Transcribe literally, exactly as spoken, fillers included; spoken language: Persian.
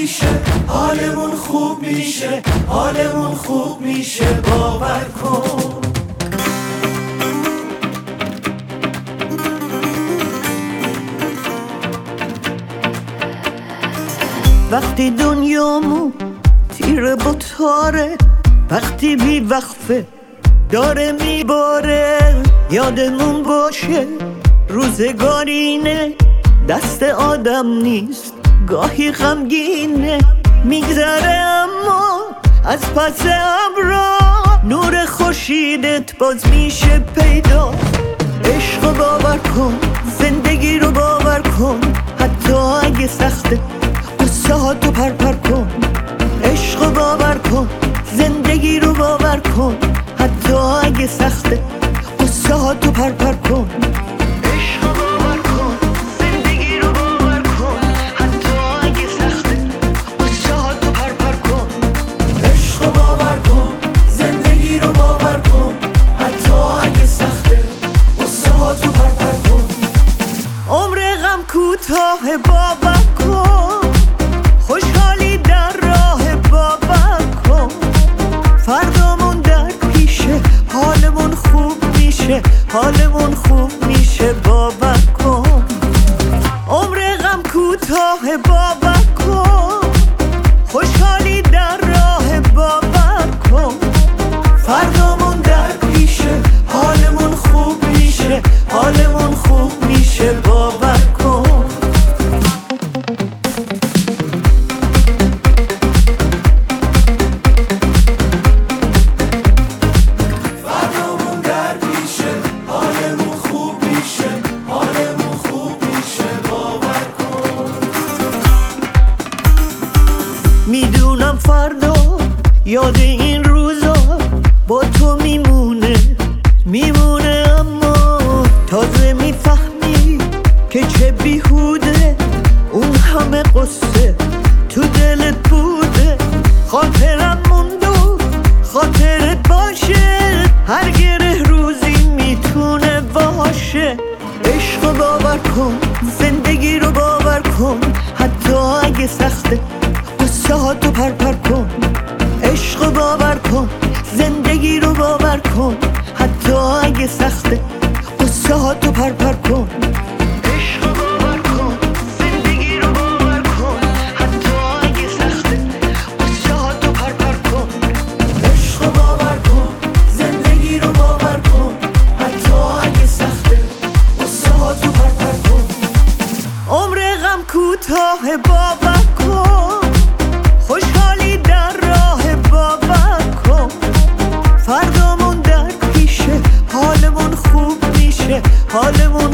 پیشه حالمون خوب میشه، حالمون خوب میشه، باور کن. وقتی دنیامو تیره با تاره، وقتی بی وقفه داره میباره، یادمون باشه روزگارینه، دست آدم نیست گاهی غمگینه، میگذره اما از پس ابرا نور خورشیدت باز میشه پیدا. عشق رو باور کن، زندگی رو باور کن، حتی اگه سخته قصه ها تو پر پر کن. عشق رو باور کن، زندگی رو باور کن، حتی اگه سخته قصه ها تو پر پر کن. عشق رو باور کن، زندگی رو باور کن، حتی اگه سخته قصه ها تو پر پر کن. عشق رو باور کن، زندگی رو باور کن، حتی اگه سخته قصه ها تو پر پر کن. عمر غم کوتاه باور کن، خوشحالی در راه باور کن، فردامون در پیشه حالمون خوب میشه، حالمون خوب میشه، باور کن. عمر غم کوتاه باور کن، خوشحالی در راه باور کن، فردامون در پیشه حالمون خوب میشه، حالمون خوب میشه، باور کن. فردامون در پیشه حالمون خوب میشه، حالمون خوب میشه، باور کن. میدونم فردا یاد این روزا با تو میمونه میمونه، اما تازه میفهمی که چه بیهوده اون همه قصه تو دلت بوده. خاطرم موند و خاطرت باشه، هر گره روزی میتونه باشه. عشق رو باور کن، زندگی رو باور کن، حتی اگه سخته قصه ها تو پر پر کن. عشق رو باور کن، زندگی رو باور کن، حتی اگه سخته قصه ها تو پر پر کن. عشق رو باور کن، زندگی رو باور کن، حتی اگه سخته قصه ها تو پر پر کن. عشق رو باور کن، زندگی رو باور کن، حتی اگه سخته قصه ها تو پر پر کن. عمر غم کوتاه باور کن، خوشحالی در راه باور کن، فردامون در پیشه حالمون خوب میشه، حالمون